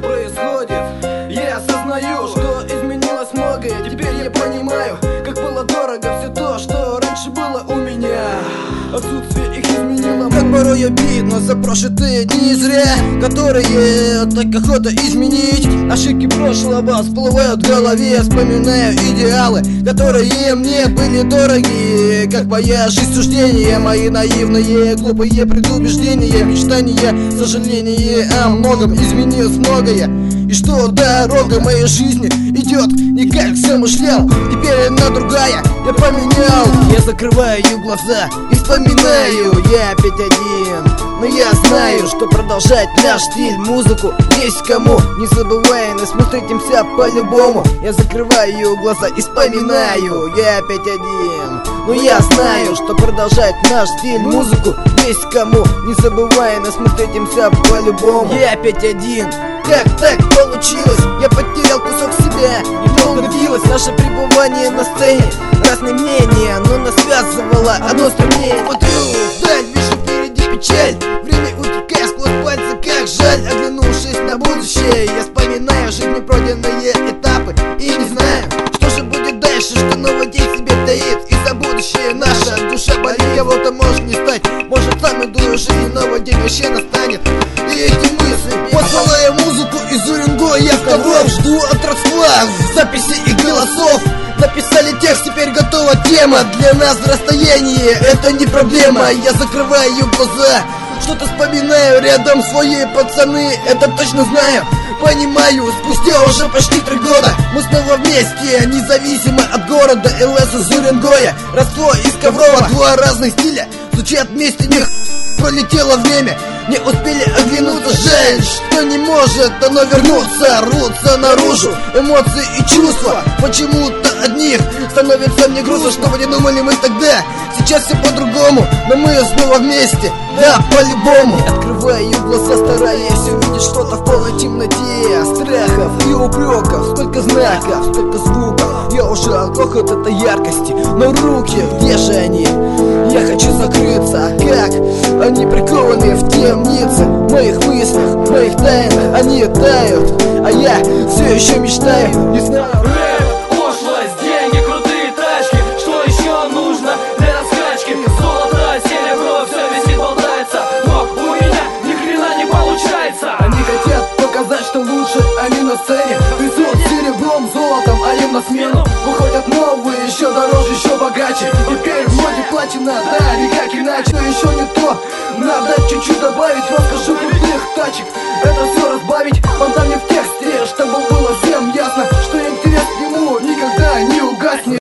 происходит. Я осознаю, что изменилось многое. Теперь я понимаю, как было дорого все то, что раньше было у меня. Отсутствие их изменило. Как порой обидно за прошлые дни зря, которые так охота изменить. Ошибки прошлого всплывают в голове. Вспоминаю идеалы, которые мне были дороги. Как моя жизнь суждения, мои наивные, глупые предубеждения, мечтания, сожаление о многом. Изменилось многое, и что дорога моей жизни идет не как замышлял. Теперь она другая, я поменял. Я закрываю глаза и вспоминаю, я опять один. Но я знаю, что продолжать наш стиль, музыку есть кому. Не забывай, нас мы встретимся по-любому. Я закрываю глаза и вспоминаю, я опять один. Но я знаю, что продолжать наш стиль, музыку есть кому. Не забывай, нас мы встретимся по-любому. Я опять один. Как так получилось? Я потерял кусок себя. Недолго длилось наше пребывание на сцене. Разные мнения, но нас связывало одно стремление. Смотрю вдаль, вижу впереди печаль. Время утекает сквозь пальцы, как жаль. Оглянувшись на будущее, я вспоминаю жизнь пройденные этапы. И не знаю, что же будет дальше, что новый день себе таит. И за будущее наша душа болит, кого-то может не стать. Может сам иду в жизни, новый день вообще настанет. И эти мысли посылаю музыку из Уренгоя. Я в ковров жду от родства записи и голосов. Написали текст, теперь готова тема. Для нас расстояние это не проблема. Я закрываю глаза, что-то вспоминаю. Рядом свои пацаны, это точно знаю. Понимаю, спустя уже почти 3 года мы снова вместе, независимо от города. ЛС из Уренгоя, родство из Коврова. Два разных стиля звучат вместе, них пролетело время. Не успели оглянуться, жаль, что не может оно вернуться. Рвутся наружу эмоции и чувства. Почему-то одних становится мне грустно, что не думали мы тогда. Сейчас все по-другому, но мы снова вместе, да, по-любому. Открываю глаза, стараясь увидеть что-то в полной темноте. Страхов и упреков, столько знаков, столько звуков. Я уже оглох от этой яркости, но руки, где же они? Я хочу закрыться, как они прикованы в темнице моих мыслях, моих тайн. Они тают, а я все еще мечтаю, не знаю. Рэп, пошлость, деньги, крутые тачки. Что еще нужно для раскачки? Золото, серебро, все висит, болтается. Но у меня ни хрена не получается. Они хотят показать, что лучше они на сцене. Трясут серебром, золотом, а им на смену выходят новые, еще дороже, еще богаче. Теперь в моде платина, да, никак иначе. Но еще не то, надо чуть-чуть добавить, роскоши крутых тачек. Это все